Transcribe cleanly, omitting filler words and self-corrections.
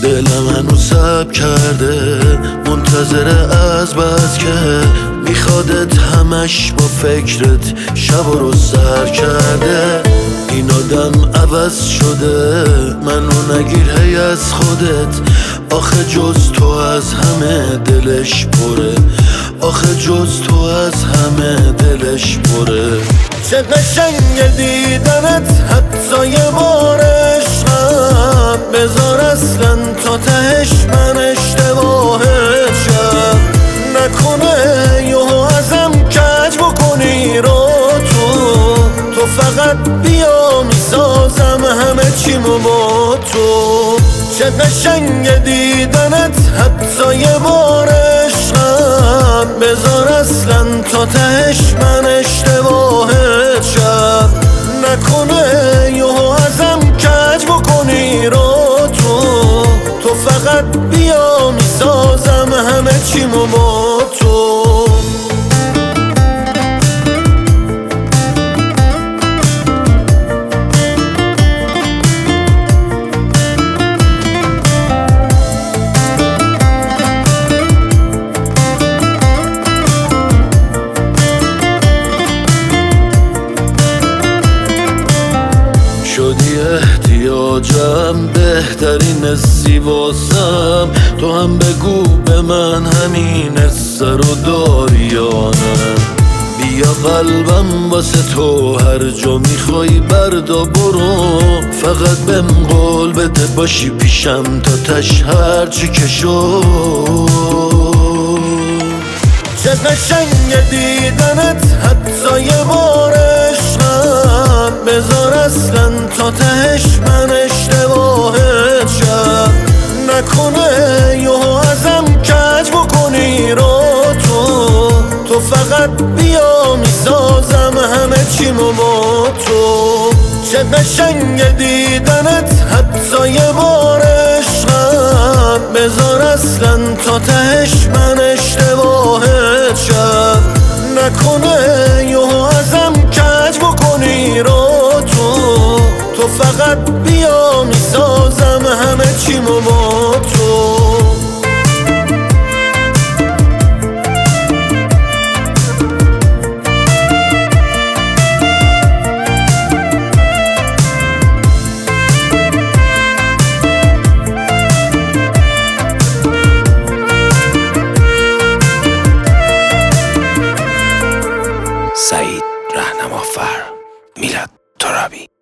دلم هنوز صبر کرده، منتظره از بس که میخوادت، همش با فکرت شب و روز سر کرده. این آدم عوض شده، منو نگیر هی از خودت، آخه جز تو از همه دلش پره، آخه جز تو از همه دلش پره. چه قشنگ دیدنت حتی یه بار عشقم، بذار اصلا تا تهش من اشتباهت شم، نکنه یهو ازم کج بکنی رو تو فقط بیا میسازم همه چیمو با تو. چه قشنگ دیدنت حتی یه بار عشقم، بذار اصلا تا تهش من اشتباهت شم، نکنه یهو ازم کج بکنی رو تو فقط بیا میسازم همه چیمو با تو. شدی احتیاجم، بهترین زیباسم، تو هم بگو به من همین سر و داری یا نه. بیا قلبم واسه تو هر جا میخوای بردا برو، فقط بهم قول بده باشی پیشم تا تش هرچی که شد. چه قشنگ دیدنت حتی یه بار عشقم، بذار اصلا تا تهش من اشتباهت شم، نکنه یهو ازم کج بکنی رو تو فقط بیا میسازم همه چیمو با تو. چه قشنگ دیدنت حتی یه بار عشقم، بذار اصلا تا تهش من اشتباهت شم، نکنه یهو ازم کج بکنی رو تو فقط بیا میسازم همه چیمو با تو. سعید رهنمافر، میلاد ترابی.